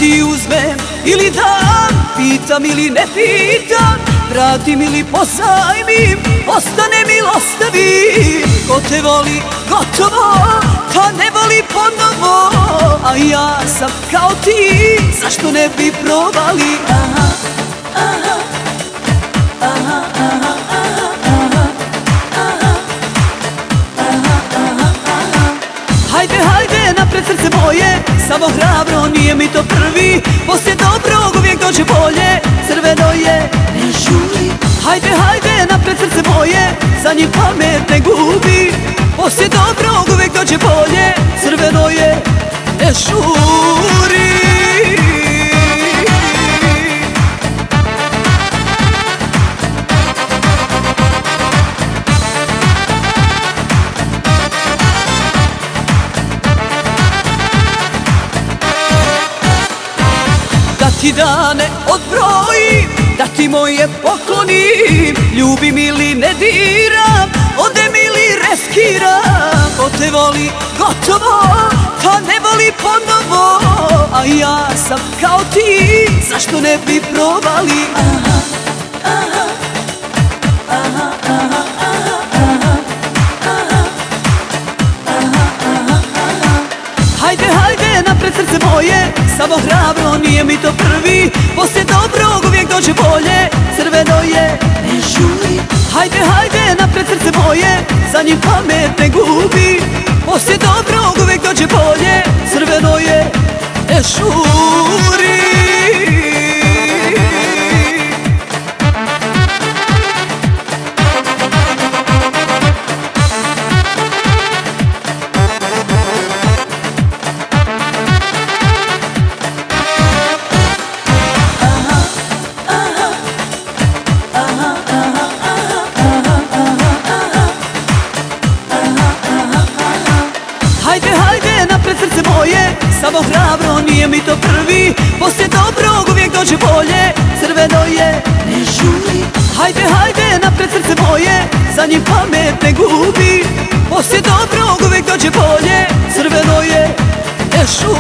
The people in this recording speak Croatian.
ti uzmem ili dam, pitam ili ne pitam, vratim ili pozajmim, ostanem ili ostavim. Ko te voli gotovo, ta ne voli ponovo, a ja sam kao ti, zašto ne bi probali? Hajde, hajde, napred srce moje, samo hrabro, nije mi to prvi, poslije dobrog uvijek dođe bolje, crveno je, ne žuri. Hajde, hajde, napred srce moje, za njih pamet ne gubi, poslije dobrog uvijek dođe bolje, crveno je, ne žuri. Da ti dane odbrojim, da ti moje poklonim, ljubim ili ne diram, odem ili reskiram. Ko te voli gotovo, ta ne voli ponovo, a ja sam kao ti, zašto ne bi probali? Hajde, hajde, napred srce moje, samo hrabro, nije mi to prvi, poslije dobrog uvijek dođe bolje, crveno je, ne žuri. Hajde, hajde, napred srce moje, za njih pamet ne gubi, poslije dobrog uvijek dođe bolje, crveno je, ne žuri. Hajde, hajde, napred srce moje, samo hrabro, nije mi to prvi, poslije dobrog uvijek dođe bolje, crveno je, ne žuri. Hajde, hajde, napred srce moje, za njih pamet ne gubi, poslije dobrog uvijek dođe bolje, crveno je, ne žuri.